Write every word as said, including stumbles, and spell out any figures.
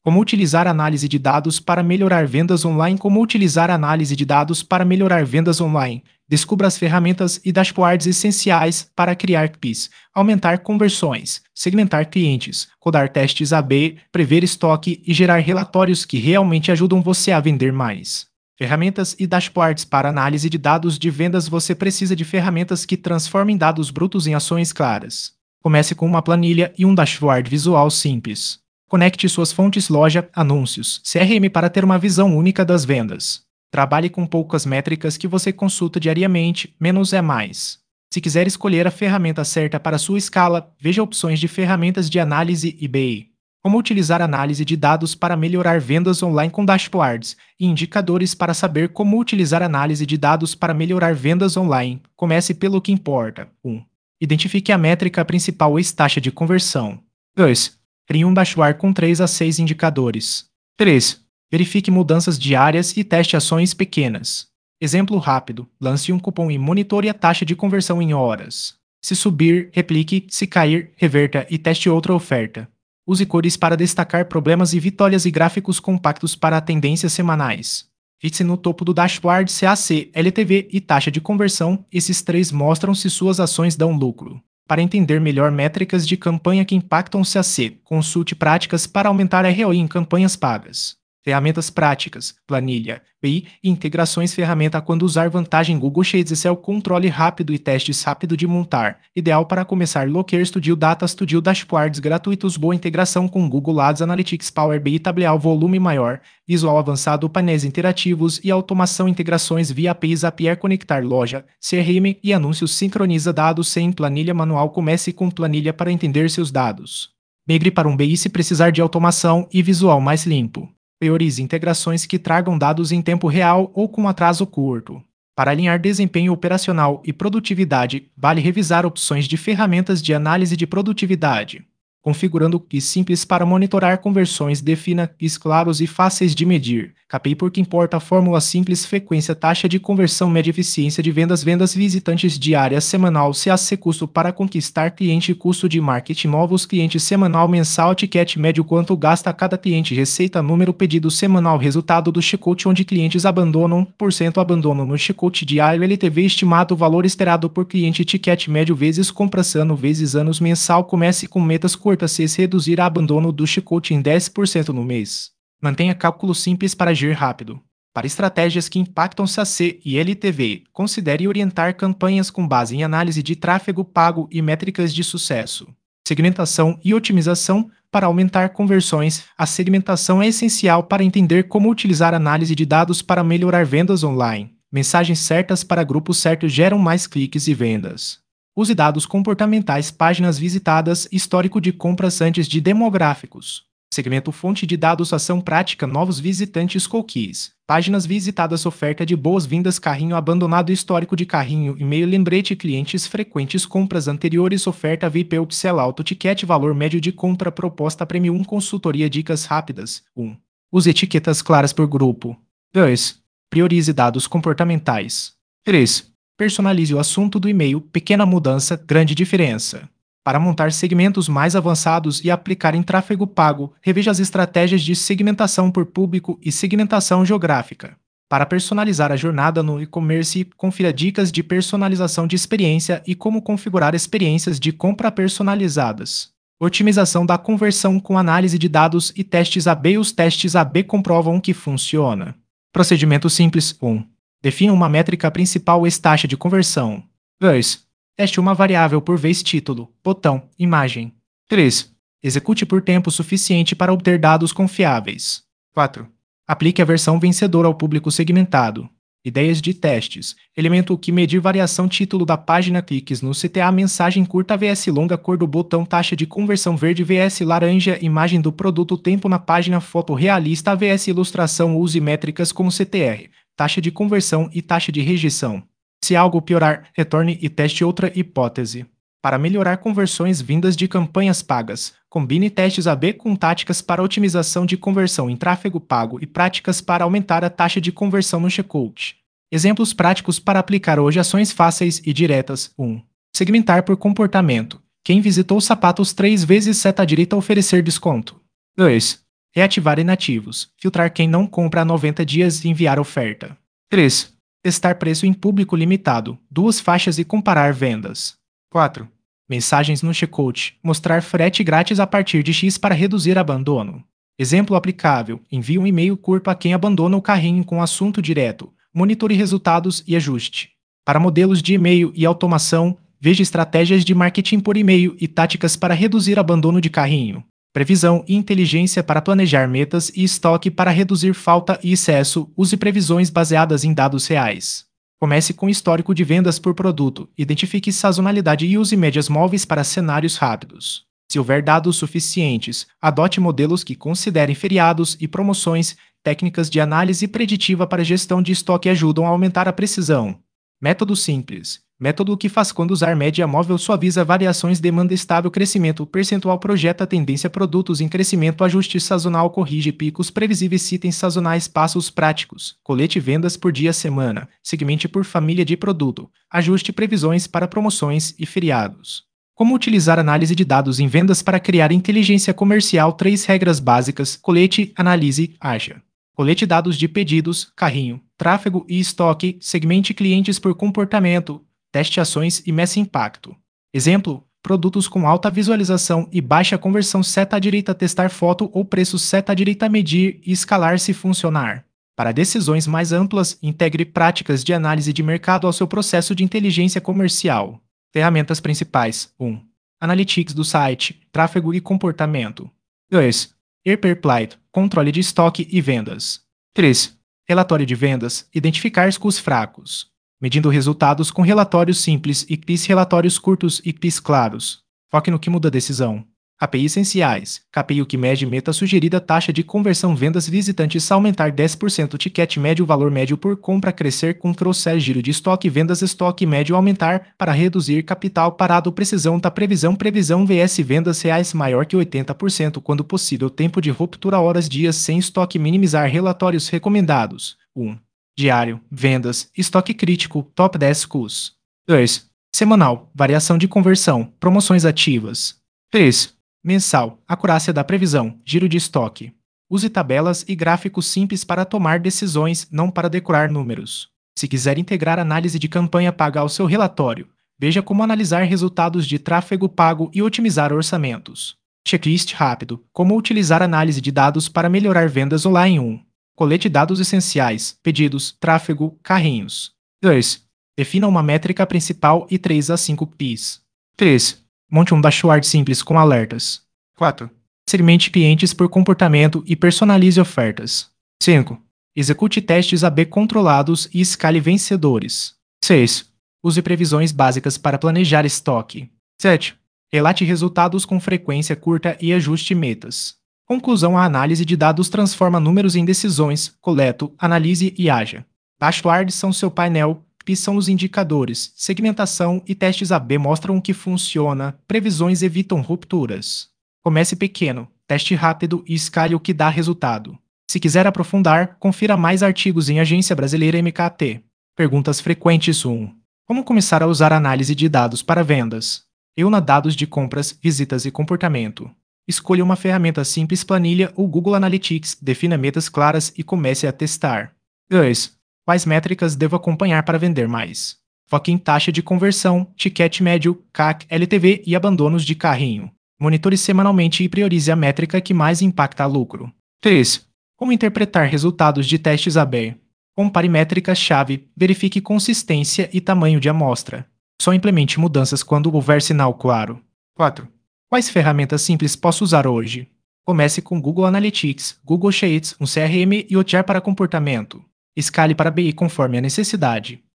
Como utilizar análise de dados para melhorar vendas online? Como utilizar análise de dados para melhorar vendas online? Descubra as ferramentas e dashboards essenciais para criar P I S, aumentar conversões, segmentar clientes, codar testes A B, prever estoque e gerar relatórios que realmente ajudam você a vender mais. Ferramentas e dashboards para análise de dados de vendas. Você precisa de ferramentas que transformem dados brutos em ações claras. Comece com uma planilha e um dashboard visual simples. Conecte suas fontes loja, anúncios, C R M para ter uma visão única das vendas. Trabalhe com poucas métricas que você consulta diariamente, menos é mais. Se quiser escolher a ferramenta certa para sua escala, veja opções de ferramentas de análise e B I. Como utilizar análise de dados para melhorar vendas online com dashboards e indicadores para saber como utilizar análise de dados para melhorar vendas online. Comece pelo que importa. um. Identifique a métrica principal ou taxa de conversão. dois. Crie um dashboard com três a seis indicadores. três. Verifique mudanças diárias e teste ações pequenas. Exemplo rápido: lance um cupom e monitore a taxa de conversão em horas. Se subir, replique; se cair, reverta e teste outra oferta. Use cores para destacar problemas e vitórias e gráficos compactos para tendências semanais. Fixe no topo do dashboard C A C, L T V e taxa de conversão. Esses três mostram se suas ações dão lucro. Para entender melhor métricas de campanha que impactam C A C, consulte práticas para aumentar a R O I em campanhas pagas. Ferramentas práticas, planilha, B I e integrações. Ferramenta quando usar vantagem Google Sheets, Excel, controle rápido e testes rápido de montar. Ideal para começar: Looker Studio, Data Studio, dashboards gratuitos, boa integração com Google Ads, Analytics, Power B I, tabelar, volume maior, visual avançado, painéis interativos e automação. Integrações via A P I, Zapier, conectar loja, C R M e anúncios. Sincroniza dados sem planilha manual. Comece com planilha para entender seus dados. Migre para um B I se precisar de automação e visual mais limpo. Priorize integrações que tragam dados em tempo real ou com atraso curto. Para alinhar desempenho operacional e produtividade, vale revisar opções de ferramentas de análise de produtividade. Configurando K P Is simples para monitorar conversões. Defina K P Is claros e fáceis de medir. K P I por que importa: fórmula simples, frequência, taxa de conversão, média, eficiência de vendas, vendas visitantes diária, semanal, C A C, custo para conquistar cliente, custo de marketing, novos clientes, semanal, mensal, ticket médio, quanto gasta cada cliente, receita, número, pedido semanal, resultado do checkout onde clientes abandonam, por cento abandono no checkout diário, L T V estimado, valor esperado por cliente, ticket médio vezes compras ano vezes anos, mensal. Comece com metas curtas. Se reduzir a abandono do checkout em dez por cento no mês. Mantenha cálculo simples para agir rápido. Para estratégias que impactam C A C e L T V, considere orientar campanhas com base em análise de tráfego pago e métricas de sucesso. Segmentação e otimização. Para aumentar conversões, a segmentação é essencial para entender como utilizar análise de dados para melhorar vendas online. Mensagens certas para grupos certos geram mais cliques e vendas. Use dados comportamentais, páginas visitadas, histórico de compras antes de demográficos. Segmento fonte de dados, ação prática, novos visitantes, cookies, páginas visitadas, oferta de boas-vindas, carrinho abandonado, histórico de carrinho, e-mail, lembrete, clientes frequentes, compras anteriores, oferta V I P, upsell, ticket, valor médio de compra, proposta premium, consultoria, dicas rápidas. um. Use etiquetas claras por grupo. dois. Priorize dados comportamentais. três. Personalize o assunto do e-mail, pequena mudança, grande diferença. Para montar segmentos mais avançados e aplicar em tráfego pago, reveja as estratégias de segmentação por público e segmentação geográfica. Para personalizar a jornada no e-commerce, confira dicas de personalização de experiência e como configurar experiências de compra personalizadas. Otimização da conversão com análise de dados e testes A B. Os testes A B comprovam que funciona. Procedimento simples. um. Defina uma métrica principal ou taxa de conversão. dois. Teste uma variável por vez: título, botão, imagem. três. Execute por tempo suficiente para obter dados confiáveis. quatro. Aplique a versão vencedora ao público segmentado. Ideias de testes. Elemento que medir variação: título da página, cliques no C T A, mensagem curta vs longa, cor do botão, taxa de conversão verde vs laranja, imagem do produto, tempo na página, foto realista vs ilustração. Use métricas como C T R, taxa de conversão e taxa de rejeição. Se algo piorar, retorne e teste outra hipótese. Para melhorar conversões vindas de campanhas pagas, combine testes A B com táticas para otimização de conversão em tráfego pago e práticas para aumentar a taxa de conversão no checkout. Exemplos práticos para aplicar hoje: ações fáceis e diretas. um. Segmentar por comportamento. Quem visitou sapatos três vezes, seta direita, oferecer desconto. dois. Reativar inativos. Filtrar quem não compra há noventa dias e enviar oferta. três. Testar preço em público limitado. Duas faixas e comparar vendas. quatro. Mensagens no checkout. Mostrar frete grátis a partir de X para reduzir abandono. Exemplo aplicável. Envie um e-mail curto a quem abandona o carrinho com assunto direto. Monitore resultados e ajuste. Para modelos de e-mail e automação, veja estratégias de marketing por e-mail e táticas para reduzir abandono de carrinho. Previsão e inteligência para planejar metas e estoque para reduzir falta e excesso. Use previsões baseadas em dados reais. Comece com histórico de vendas por produto, identifique sazonalidade e use médias móveis para cenários rápidos. Se houver dados suficientes, adote modelos que considerem feriados e promoções. Técnicas de análise preditiva para gestão de estoque ajudam a aumentar a precisão. Método simples. Método que faz quando usar média móvel suaviza variações, demanda estável, crescimento percentual, projeta tendência, produtos em crescimento, ajuste sazonal, corrige picos previsíveis, itens sazonais, passos práticos, colete vendas por dia, semana, segmente por família de produto, ajuste previsões para promoções e feriados. Como utilizar análise de dados em vendas para criar inteligência comercial? Três regras básicas: colete, analise, haja. Colete dados de pedidos, carrinho, tráfego e estoque, segmente clientes por comportamento, teste ações e meça impacto. Exemplo: produtos com alta visualização e baixa conversão, seta à direita testar foto ou preço, seta à direita medir e escalar se funcionar. Para decisões mais amplas, integre práticas de análise de mercado ao seu processo de inteligência comercial. Ferramentas principais. um. Analytics do site, tráfego e comportamento. dois. Airperplite, controle de estoque e vendas. três. Relatório de vendas, identificar custos fracos. Medindo resultados com relatórios simples e K P Is, relatórios curtos e K P Is claros. Foque no que muda a decisão. K P I essenciais. K P I o que mede meta sugerida, taxa de conversão, vendas visitantes aumentar dez por cento, ticket médio, valor médio por compra crescer com cross-sell, giro de estoque, vendas, estoque médio aumentar para reduzir capital parado, precisão da previsão, previsão vs vendas reais maior que oitenta por cento quando possível, tempo de ruptura, horas, dias sem estoque, minimizar relatórios recomendados. um. Diário, vendas, estoque crítico, top dez custos. dois. Semanal, variação de conversão, promoções ativas. três. Mensal, acurácia da previsão, giro de estoque. Use tabelas e gráficos simples para tomar decisões, não para decorar números. Se quiser integrar análise de campanha paga ao seu relatório, veja como analisar resultados de tráfego pago e otimizar orçamentos. Checklist rápido, como utilizar análise de dados para melhorar vendas online. um. Colete dados essenciais, pedidos, tráfego, carrinhos. dois. Defina uma métrica principal e três a cinco P Is. três. Monte um dashboard simples com alertas. quatro. Segmente clientes por comportamento e personalize ofertas. cinco. Execute testes A B controlados e escale vencedores. seis. Use previsões básicas para planejar estoque. sete. Relate resultados com frequência curta e ajuste metas. Conclusão: a análise de dados transforma números em decisões, coleto, analise e haja. Dashboards são seu painel, P I são os indicadores, segmentação e testes A B mostram o que funciona, previsões evitam rupturas. Comece pequeno, teste rápido e escale o que dá resultado. Se quiser aprofundar, confira mais artigos em Agência Brasileira M K T. Perguntas frequentes. um. Como começar a usar análise de dados para vendas? Reúna dados de compras, visitas e comportamento. Escolha uma ferramenta simples, planilha ou Google Analytics, defina metas claras e comece a testar. dois. Quais métricas devo acompanhar para vender mais? Foque em taxa de conversão, ticket médio, C A C, L T V e abandonos de carrinho. Monitore semanalmente e priorize a métrica que mais impacta lucro. três. Como interpretar resultados de testes A B? Compare métricas-chave, verifique consistência e tamanho de amostra. Só implemente mudanças quando houver sinal claro. quatro. Quais ferramentas simples posso usar hoje? Comece com Google Analytics, Google Sheets, um C R M e Hotjar para comportamento. Escale para B I conforme a necessidade.